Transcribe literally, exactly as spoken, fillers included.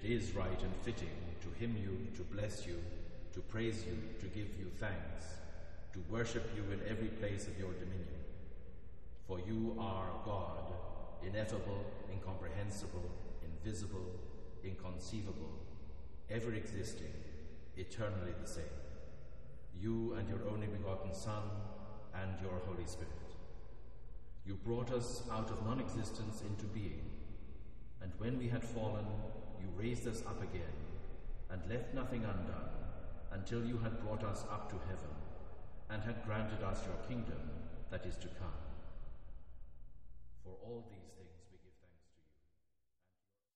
is right and fitting to hymn you, to bless you, to praise you, to give you thanks, to worship you in every place of your dominion. For you are God, ineffable, incomprehensible, invisible, inconceivable, ever existing, eternally the same. You and your only begotten Son and your Holy Spirit. You brought us out of non-existence into being, and when we had fallen, you raised us up again, and left nothing undone, until you had brought us up to heaven, and had granted us your kingdom that is to come. For all these